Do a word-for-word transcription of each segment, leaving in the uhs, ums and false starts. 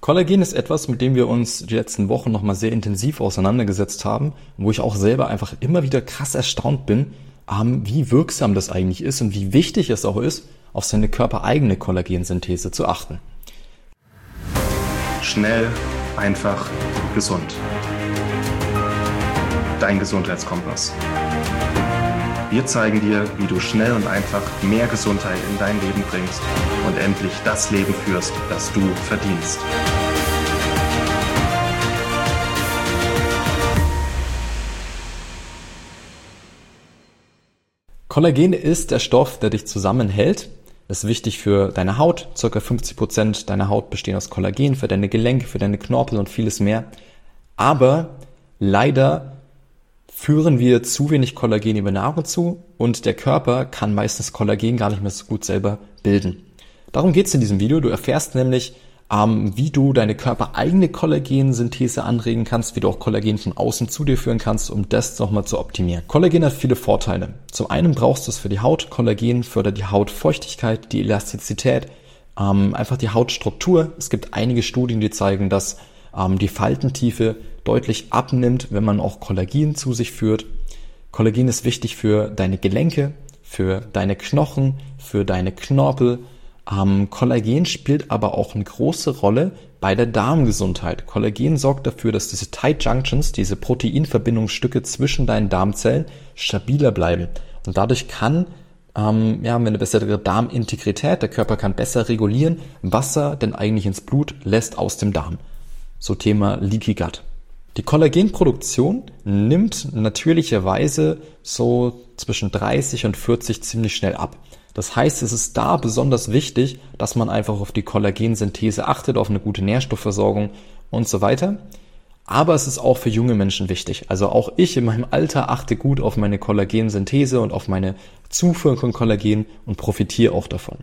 Kollagen ist etwas, mit dem wir uns die letzten Wochen nochmal sehr intensiv auseinandergesetzt haben, wo ich auch selber einfach immer wieder krass erstaunt bin, wie wirksam das eigentlich ist und wie wichtig es auch ist, auf seine körpereigene Kollagensynthese zu achten. Schnell, einfach, gesund. Dein Gesundheitskompass. Wir zeigen dir, wie du schnell und einfach mehr Gesundheit in dein Leben bringst und endlich das Leben führst, das du verdienst. Kollagen ist der Stoff, der dich zusammenhält. Das ist wichtig für deine Haut. Circa fünfzig Prozent deiner Haut bestehen aus Kollagen, für deine Gelenke, für deine Knorpel und vieles mehr. Aber leider führen wir zu wenig Kollagen über Nahrung zu und der Körper kann meistens Kollagen gar nicht mehr so gut selber bilden. Darum geht es in diesem Video. Du erfährst nämlich, ähm, wie du deine körpereigene Kollagensynthese anregen kannst, wie du auch Kollagen von außen zu dir führen kannst, um das nochmal zu optimieren. Kollagen hat viele Vorteile. Zum einen brauchst du es für die Haut. Kollagen fördert die Hautfeuchtigkeit, die Elastizität, ähm, einfach die Hautstruktur. Es gibt einige Studien, die zeigen, dass ähm, die Faltentiefe deutlich abnimmt, wenn man auch Kollagen zu sich führt. Kollagen ist wichtig für deine Gelenke, für deine Knochen, für deine Knorpel. Ähm, Kollagen spielt aber auch eine große Rolle bei der Darmgesundheit. Kollagen sorgt dafür, dass diese Tight Junctions, diese Proteinverbindungsstücke zwischen deinen Darmzellen stabiler bleiben. Und dadurch kann, ähm, ja, haben wir eine bessere Darmintegrität. Der Körper kann besser regulieren, was er denn eigentlich ins Blut lässt aus dem Darm. So Thema Leaky Gut. Die Kollagenproduktion nimmt natürlicherweise so zwischen dreißig und vierzig ziemlich schnell ab. Das heißt, es ist da besonders wichtig, dass man einfach auf die Kollagensynthese achtet, auf eine gute Nährstoffversorgung und so weiter. Aber es ist auch für junge Menschen wichtig. Also auch ich in meinem Alter achte gut auf meine Kollagensynthese und auf meine Zufuhr von Kollagen und profitiere auch davon.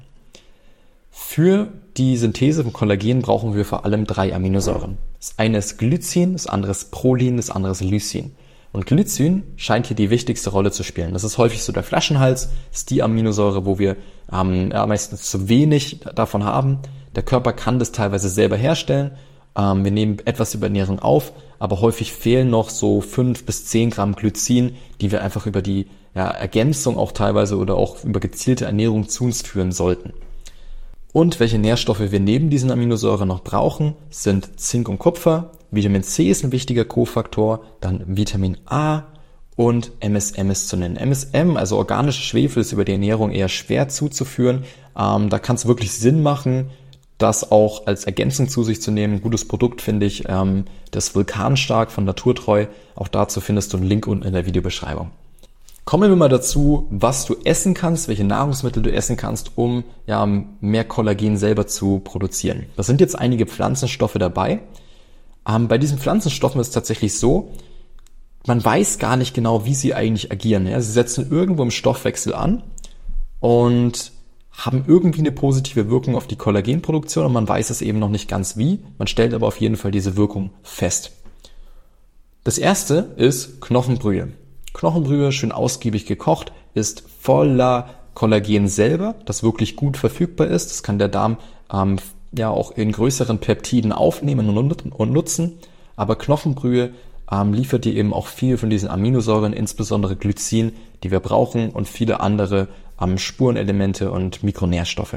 Für die Synthese von Kollagen brauchen wir vor allem drei Aminosäuren. Das eine ist Glycin, das andere ist Prolin, das andere ist Lysin. Und Glycin scheint hier die wichtigste Rolle zu spielen. Das ist häufig so der Flaschenhals, das ist die Aminosäure, wo wir ähm, ja, meistens zu wenig davon haben. Der Körper kann das teilweise selber herstellen. Ähm, wir nehmen etwas über Ernährung auf, aber häufig fehlen noch so fünf bis zehn Gramm Glycin, die wir einfach über die ja, Ergänzung auch teilweise oder auch über gezielte Ernährung zu uns führen sollten. Und welche Nährstoffe wir neben diesen Aminosäuren noch brauchen, sind Zink und Kupfer. Vitamin C ist ein wichtiger Kofaktor, dann Vitamin A und M S M ist zu nennen. M S M, also organische Schwefel, ist über die Ernährung eher schwer zuzuführen. Ähm, da kann es wirklich Sinn machen, das auch als Ergänzung zu sich zu nehmen. Ein gutes Produkt finde ich, ähm, das Vulkanstark von Naturtreu. Auch dazu findest du einen Link unten in der Videobeschreibung. Kommen wir mal dazu, was du essen kannst, welche Nahrungsmittel du essen kannst, um ja mehr Kollagen selber zu produzieren. Da sind jetzt einige Pflanzenstoffe dabei. Ähm, bei diesen Pflanzenstoffen ist es tatsächlich so, man weiß gar nicht genau, wie sie eigentlich agieren. Ja? Sie setzen irgendwo im Stoffwechsel an und haben irgendwie eine positive Wirkung auf die Kollagenproduktion und man weiß es eben noch nicht ganz wie. Man stellt aber auf jeden Fall diese Wirkung fest. Das erste ist Knochenbrühe. Knochenbrühe, schön ausgiebig gekocht, ist voller Kollagen selber, das wirklich gut verfügbar ist. Das kann der Darm ähm, ja auch in größeren Peptiden aufnehmen und, und nutzen. Aber Knochenbrühe ähm, liefert dir eben auch viel von diesen Aminosäuren, insbesondere Glycin, die wir brauchen und viele andere ähm, Spurenelemente und Mikronährstoffe.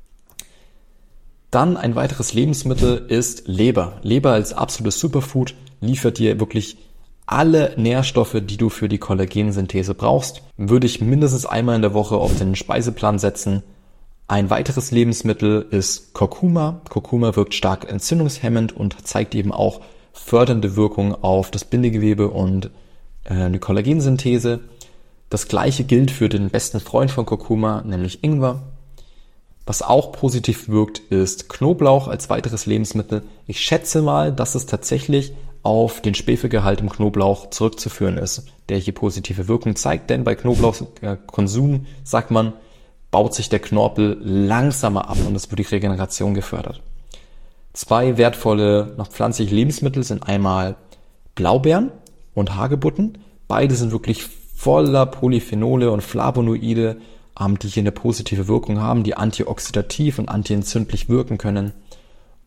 Dann ein weiteres Lebensmittel ist Leber. Leber als absolutes Superfood liefert dir wirklich alle Nährstoffe, die du für die Kollagensynthese brauchst, würde ich mindestens einmal in der Woche auf den Speiseplan setzen. Ein weiteres Lebensmittel ist Kurkuma. Kurkuma wirkt stark entzündungshemmend und zeigt eben auch fördernde Wirkung auf das Bindegewebe und äh, die Kollagensynthese. Das gleiche gilt für den besten Freund von Kurkuma, nämlich Ingwer. Was auch positiv wirkt, ist Knoblauch als weiteres Lebensmittel. Ich schätze mal, dass es tatsächlich auf den Schwefelgehalt im Knoblauch zurückzuführen ist, der hier positive Wirkung zeigt, denn bei Knoblauchkonsum, sagt man, baut sich der Knorpel langsamer ab und es wird die Regeneration gefördert. Zwei wertvolle noch pflanzliche Lebensmittel sind einmal Blaubeeren und Hagebutten. Beide sind wirklich voller Polyphenole und Flavonoide, die hier eine positive Wirkung haben, die antioxidativ und antientzündlich wirken können.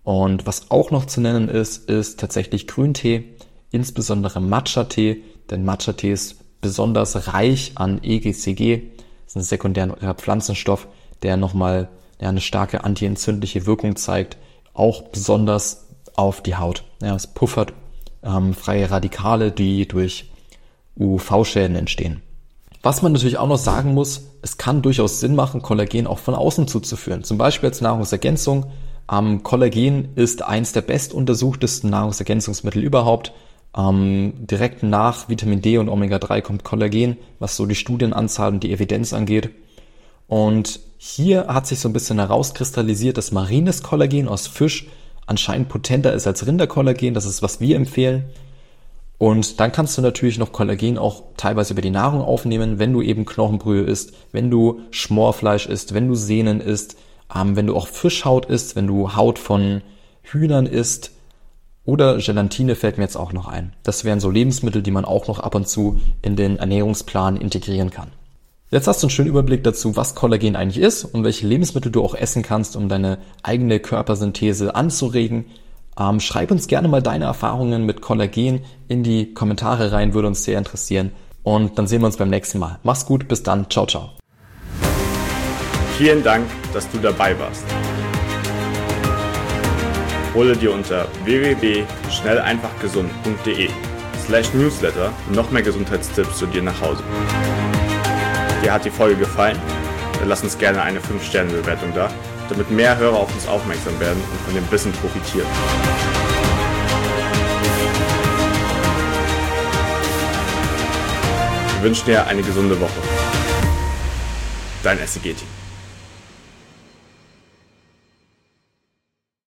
Und was auch noch zu nennen ist, ist tatsächlich Grüntee, insbesondere Matcha-Tee, denn Matcha-Tee ist besonders reich an E G C G, das ist ein sekundärer Pflanzenstoff, der nochmal ja, eine starke antientzündliche Wirkung zeigt, auch besonders auf die Haut. Ja, es puffert ähm, freie Radikale, die durch U V-Schäden entstehen. Was man natürlich auch noch sagen muss, es kann durchaus Sinn machen, Kollagen auch von außen zuzuführen. Zum Beispiel als Nahrungsergänzung. Ähm, Kollagen ist eins der bestuntersuchtesten Nahrungsergänzungsmittel überhaupt. Ähm, direkt nach Vitamin D und Omega drei kommt Kollagen, was so die Studienanzahl und die Evidenz angeht. Und hier hat sich so ein bisschen herauskristallisiert, dass marines Kollagen aus Fisch anscheinend potenter ist als Rinderkollagen. Das ist, was wir empfehlen. Und dann kannst du natürlich noch Kollagen auch teilweise über die Nahrung aufnehmen, wenn du eben Knochenbrühe isst, wenn du Schmorfleisch isst, wenn du Sehnen isst, ähm, wenn du auch Fischhaut isst, wenn du Haut von Hühnern isst oder Gelatine fällt mir jetzt auch noch ein. Das wären so Lebensmittel, die man auch noch ab und zu in den Ernährungsplan integrieren kann. Jetzt hast du einen schönen Überblick dazu, was Kollagen eigentlich ist und welche Lebensmittel du auch essen kannst, um deine eigene Körpersynthese anzuregen. Ähm, schreib uns gerne mal deine Erfahrungen mit Kollagen in die Kommentare rein, würde uns sehr interessieren. Und dann sehen wir uns beim nächsten Mal. Mach's gut, bis dann, ciao, ciao. Vielen Dank, dass du dabei warst. Hole dir unter w w w punkt schnell einfach gesund punkt de slash newsletter noch mehr Gesundheitstipps zu dir nach Hause. Dir hat die Folge gefallen? Dann lass uns gerne eine fünf Sterne Bewertung da, damit mehr Hörer auf uns aufmerksam werden und von dem Wissen profitieren. Wir wünschen dir eine gesunde Woche. Dein S C G-Team.